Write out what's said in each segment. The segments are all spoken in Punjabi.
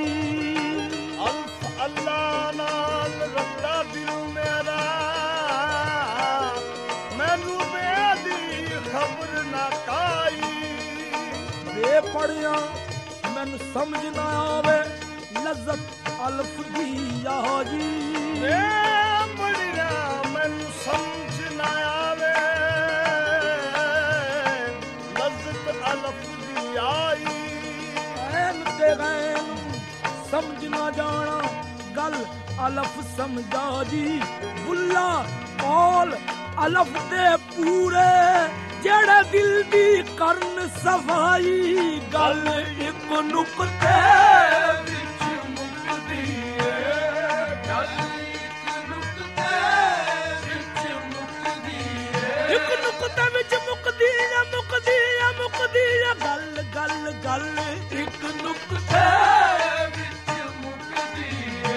ਅਲਫ ਅੱਲਾ ਨਾਲ ਰੱਲਾ ਦਿਲ ਮੇਰਾ ਮੈਨੂੰ ਬੇਦੀ ਖਬਰ ਨਾ ਕਾਈ ਵੇ ਪੜਿਆ ਮੈਨੂੰ ਸਮਝ ਨਾ ਆਵੇ ਲਜ਼ਤ ਅਲਫ ਦੀ ਯਾਰੀ ਵੇ ਪੜਿਆ ਮੈਨੂੰ ਸਮਝ ਨਾ ਆਵੇ ਲਜ਼ਤ ਅਲਫ ਦੀ ਆਈ ਐਨ ਤੇ ਗੈਨ ਸਮਝ ਨਾ ਜਾਣਾ ਗੱਲ ਅਲਫ ਸਮਝਾ ਜੀ ਬੁੱਲਾ ਕੌਲ ਅਲਫ ਦੇ ਪੂਰੇ ਜਿਹੜੇ ਦਿਲ ਦੀ ਕਰਨ ਸਫਾਈ ਗੱਲ ਇੱਕ ਨੁਕਤੇ ਵਿੱਚ ਮੁੱਕਦੀ ਏ ਗੱਲ ਇੱਕ ਨੁਕਤੇ ਵਿੱਚ ਮੁੱਕਦੀ ਏ ਇੱਕ ਨੁਕਤੇ ਵਿੱਚ ਮੁੱਕਦੀ ਏ ਮੁੱਕਦੀ ਏ ਮੁੱਕਦੀ ਏ ਗੱਲ ਗੱਲ ਗੱਲ ਇੱਕ ਨੁਕਤੇ ਵਿੱਚ ਮੁੱਕਦੀ ਏ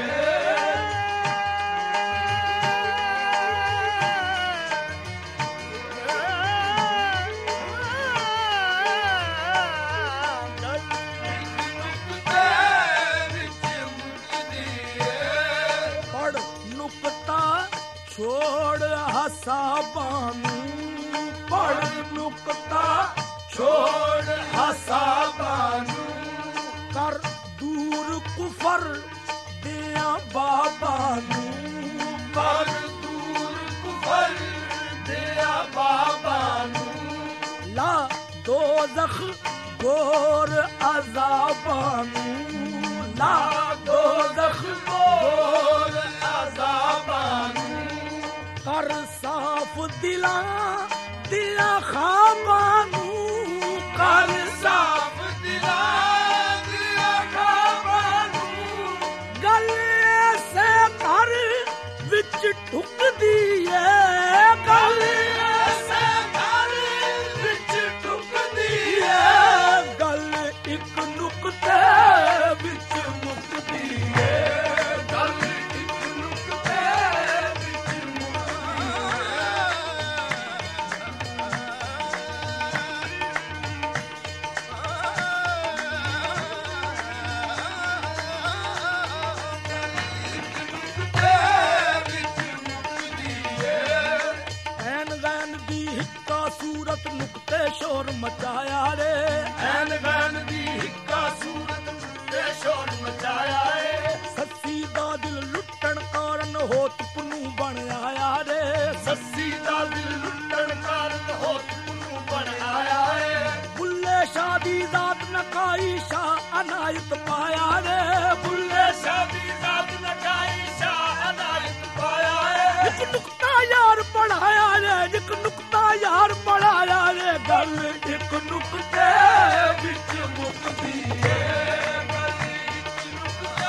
ਛੋੜ ਹਸਾਬਾਂ ਨੂੰ ਪੜ ਨੁਕਤਾ ਛੋੜ ਹਸਾਬਾਂ ਨੂੰ ਕਰ ਦੂਰ ਕੁਫਰ ਦਿਆਂ ਬਾਬਾਂ ਨੂੰ ਕਰ ਦੂਰ ਕੁਫਰ ਦਿਆਂ ਬਾਬਾਂ ਨੂੰ ਲਾ ਦੋਜ਼ਖ ਗੋਰ ਅਜ਼ਾਬਾਂ ਨੂੰ ਲਾ ਦੋਜ਼ਖ ਗੋਰ ਅਜ਼ਾਬਾਂ ਨੂੰ ਕਰ ਸਾਫ ਦਿਲਾਂ ਦੀਆਂ ਖਾਬਾਂ ਨੂੰ ਕਰ ਸਾਫ ਦਿਲਾਂ ਦੀਆਂ ਖਾਬਾਂ ਨੂੰ ਗੱਲ ਐਸੇ ਘਰ ਵਿੱਚ ਠੁਕਦੀ ਏ ਗੱਲ ਐਸੇ ਘਰ ਵਿੱਚ ਠੁਕਦੀ ਏ ਗੱਲ ਇੱਕ ਨੁਕਤੇ ਵਿੱਚ ਮੁੱਕਦੀ ਏ ਗੱਲ ਇੱਕ ਨੁਕਤੇ ਸੂਰਤ ਨੁਕਤੇ ਸ਼ੋਰ ਮਚਾਇਆ ਰੇ ਐਨ ਵੈਨ ਦੀ ਹਿੱਕਾ ਸੂਰਤ ਨੁਕਤੇ ਸ਼ੋਰ ਮਚਾਇਆ ਏ ਸੱਸੀ ਦਾ ਦਿਲ ਲੁੱਟਣ ਕਾਰਨ ਹੋਤ ਪੁੰਨੂ ਬਣ ਆਇਆ ਰੇ ਸੱਸੀ ਦਾ ਦਿਲ ਲੁੱਟਣ ਕਾਰਨ ਹੋਤ ਪੁੰਨੂ ਬਣ ਆਇਆ ਏ ਬੁੱਲੇ ਸ਼ਾਹ ਦੀ ਜ਼ਾਤ ਨਕਾਈ ਸ਼ਾਹ ਅਨਾਇਤ ਪਾਇਆ ਰੇ ਬੁੱਲੇ ਸ਼ਾਹ ਦੀ ਜ਼ਾਤ ਨਕਾਈ ਸ਼ਾਹ ਅਨਾਇਤ ਪਾਇਆ ਏ ਇੱਕ ਨੁਕਤਾ ਯਾਰ ਪੜਾਇਆ ਰੇ ਇੱਕ ਨੁਕਤਾ ਯਾਰ ਪੜਾਇਆ ਰੇ ਗੱਲ ਇੱਕ ਨੁਕਤੇ ਵਿੱਚ ਮੁੱਕਦੀ ਏ ਗੱਲ ਇੱਕ ਨੁਕਤੇ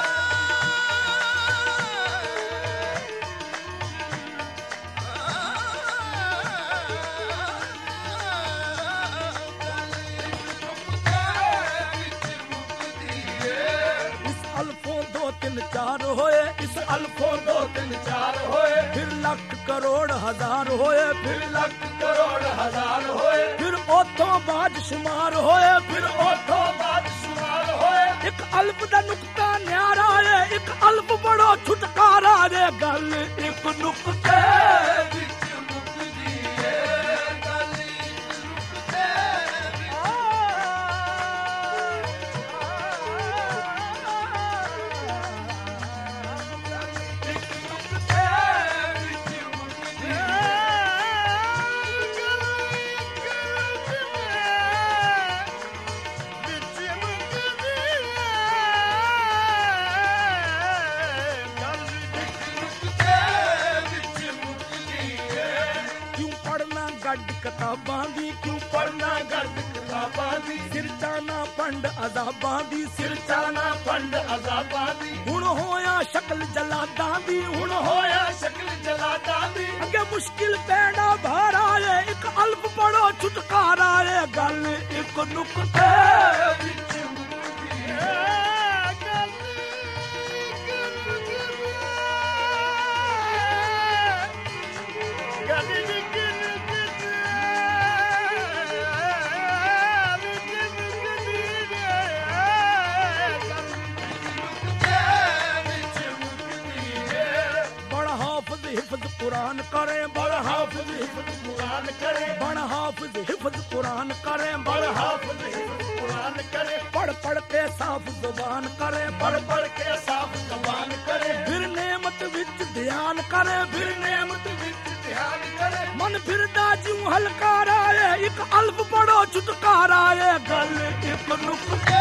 ਇਸ ਅਲਫੋਂ 2 3 4 ਹੋਏ ਇਸ ਅਲਫੋਂ 2 3 4 ਹੋਏ ਫਿਰ ਲੱਖ ਕਰੋੜ ਹਜ਼ਾਰ ਹੋਏ ਫਿਰ ਲੱਖ ਕਰੋੜ ਹਜ਼ਾਰ ਹੋਏ ਫਿਰ ਉਥੋਂ ਬਾਅਦ ਸ਼ੁਮਾਰ ਹੋਏ ਫਿਰ ਉਥੋਂ ਬਾਅਦ ਸ਼ੁਮਾਰ ਹੋਏ ਇੱਕ ਅਲਫ ਦਾ ਨੁਕਤਾ ਨਿਆਰਾ ਏ ਇੱਕ ਅਲਫ ਬੜੋ ਛੁਟਕਾਰਾ ਏ ਗੱਲ ਇੱਕ ਨੁਕਤੇ ਵਿੱਚ ਮੁੱਕਦੀ ਏ ਗੱਲ ਇੱਕ ਨੁਕਤੇ ਕਿਤਾਬਾਂ ਦੀ ਕਿਉਂ ਪੜਨਾ ਗੱਡ ਕਿਤਾਬਾਂ ਦੀ ਸਿਰਚਾਨਾ ਪੰਡ ਅਜ਼ਾਬਾਂ ਦੀ ਸਿਰਚਾਨਾ ਪੰਡ ਅਜ਼ਾਬਾਂ ਦੀ ਹੁਣ ਹੋਇਆ ਸ਼ਕਲ ਜਲਾਦਾਂ ਦੀ ਹੁਣ ਹੋਇਆ ਸ਼ਕਲ ਜਲਾਦਾਂ ਦੀ ਅੱਗੇ ਮੁਸ਼ਕਿਲ ਪੈਣਾ ਭਾਰਾ ਏ ਇੱਕ ਅਲਫ ਪੜੋ ਛੁਟਕਾਰਾ ਏ ਗੱਲ ਇੱਕ ਨੁਕਤੇ ਵਿੱਚ ਮੁੱਕਦੀ ਏ हिफ्ज़ कुरान करे बण हाफ़िज़ हिफ्ज़ कुरान करे बड़ हाफ़िज़ हिफ्ज़ कुरान करे पढ़ पढ़ के साफ़ ज़ुबान करे पढ़ पढ़ के साफ़ ज़बान करे फिर नेमत विच ध्यान करे फिर नेमत विच ध्यान करे मन फिरदा जूं हलकारा है एक अल्फ पढ़ो छुटकारा है गल एक नुक्ते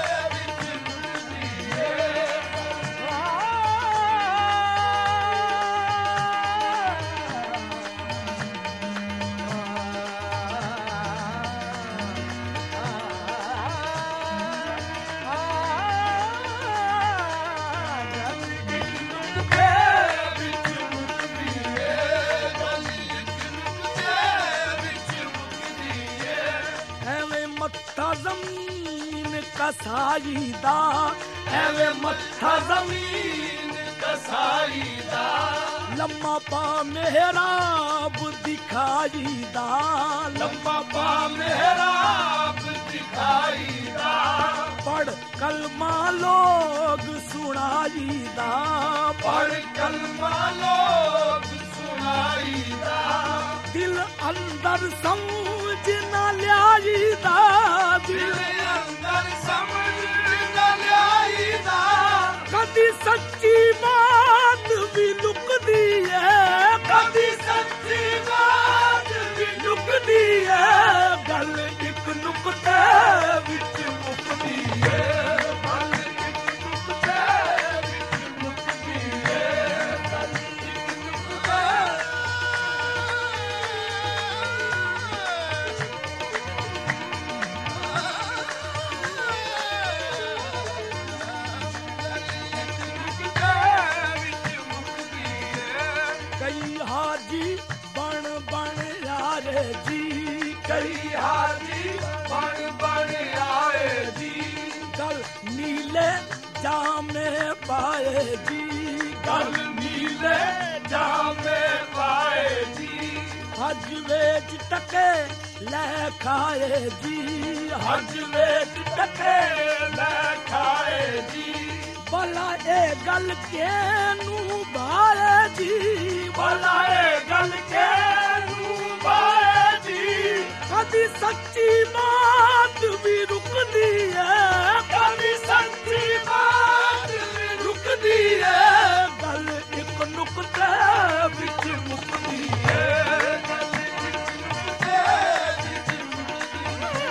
ज़मीन कसाईदा एवे मत्था ज़मीन कसाईदा लम्मा पा मेहराब दिखाईदा लम्मा पा मेहराब दिखाईदा पढ़ कलमा लोग सुनाईदा पढ़ कलमा लोग सुनाईदा दिल अंदर समझ न ल्याईदा दिल अंदर समझ न ल्याईदा कदी सच्ची बात भी लुकदी है कदी सच्ची बात भी लुकदी है गल एक नुक्ते विच मुकदी है गल एक नुक्ते विच मुकदी है गल एक नुक्ते कई हाजी बन बन यारे जी कई हाजी बन बन आए जी गल नीले जामे पाए जी गल नीले जामे पाए जी हज वेच टके ले खाए जी हज वेच टके ले खाए जी भला ए गल के नू भाए जी भला ए गल के नू भाए जी कदी सच्ची बात भी रुकदी है कदी सच्ची बात भी रुकदी है गल एक नुक्ते विच मुकदी है गल एक नुक्ते विच मुकदी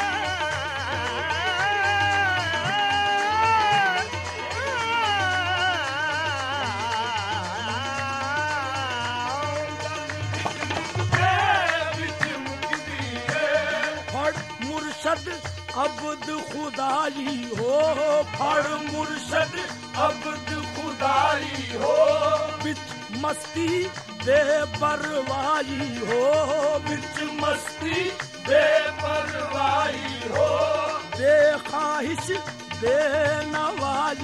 मुर्शद अब्द खुदाई हो फड़ मुर्शद अब्द खुदाई हो बिच मस्ती बेपरवाही हो बिच मस्ती बेपरवाही हो बेख्वाहिश बेनवाई